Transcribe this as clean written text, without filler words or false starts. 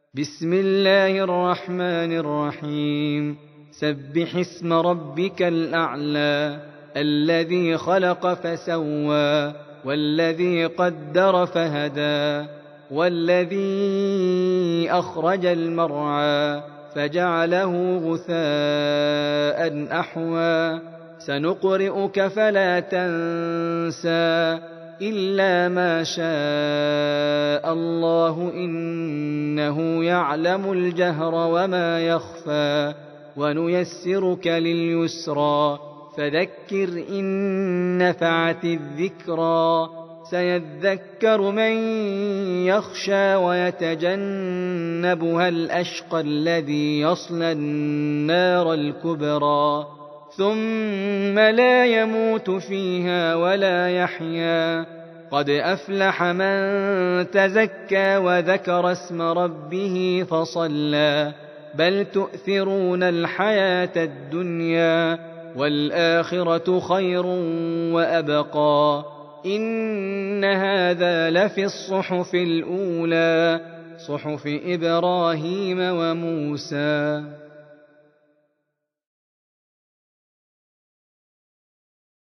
بسم الله الرحمن الرحيم. سبح اسم ربك الأعلى الذي خلق فسوى والذي قدر فهدى والذي أخرج المرعى فجعله غثاء أحوى سنقرئك فلا تنسى إلا ما شاء الله إنه يعلم الجهر وما يخفى ونيسرك لليسرى فذكر إن نفعت الذكرى سيذكر من يخشى ويتجنبها الأشقى الذي يصلى النار الكبرى ثم لا يموت فيها ولا يحيا قد أفلح من تزكى وذكر اسم ربه فصلى بل تؤثرون الحياة الدنيا والآخرة خير وأبقى إن هذا لفي الصحف الأولى صحف إبراهيم وموسى.